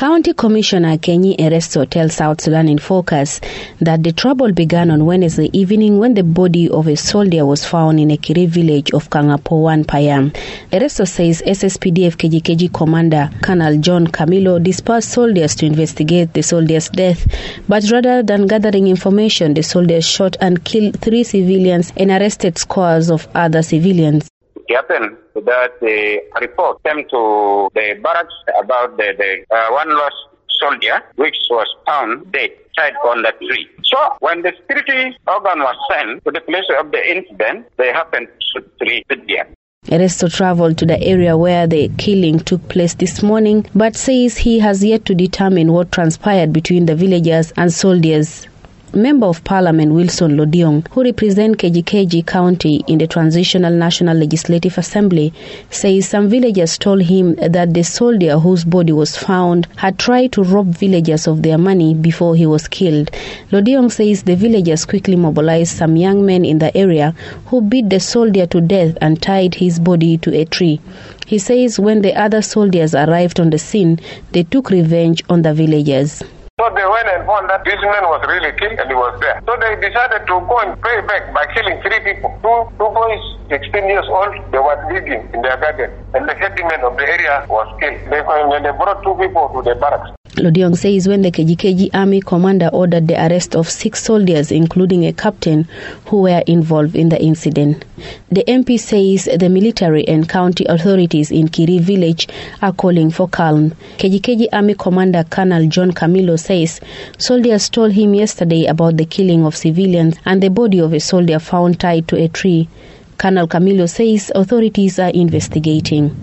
County Commissioner Kenyi Eresto tells South Sudan in Focus that the trouble began on Wednesday evening when the body of a soldier was found in a Kiri village of Kangapowan, Payam. Eresto says SSPDF KG Commander Colonel John Camilo dispersed soldiers to investigate the soldier's death, but rather than gathering information, the soldiers shot and killed 3 civilians and arrested scores of other civilians. It happened that the report came to the barracks about the one lost soldier which was found dead tied on the tree. So when the security organ was sent to the place of the incident, they happened to shoot 3 civilians. Eresto traveled to the area where the killing took place this morning, but says he has yet to determine what transpired between the villagers and soldiers. Member of Parliament Wilson Lodiong, who represents KG County in the Transitional National Legislative Assembly, says some villagers told him that the soldier whose body was found had tried to rob villagers of their money before he was killed. Lodiong says the villagers quickly mobilized some young men in the area who beat the soldier to death and tied his body to a tree. He says when the other soldiers arrived on the scene, they took revenge on the villagers. So they went and found that this man was really killed and he was there. So they decided to go and pay back by killing 3 people. Two boys, 16 years old, they were digging in their garden. And the headman of the area was killed. They brought 2 people to the barracks. Lodiong says when the KG Army commander ordered the arrest of 6 soldiers, including a captain, who were involved in the incident. The MP says the military and county authorities in Kiri village are calling for calm. KG Army commander Colonel John Camilo says soldiers told him yesterday about the killing of civilians and the body of a soldier found tied to a tree. Colonel Camilo says authorities are investigating.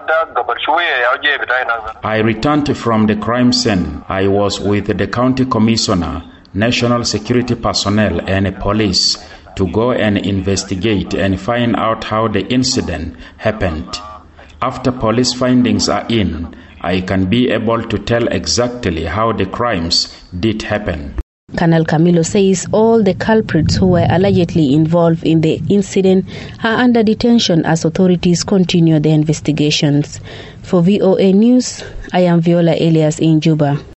I returned from the crime scene. I was with the county commissioner, national security personnel and police to go and investigate and find out how the incident happened. After police findings are in, I can be able to tell exactly how the crimes did happen. Colonel Camilo says all the culprits who were allegedly involved in the incident are under detention as authorities continue their investigations. For VOA News, I am Viola Elias in Juba.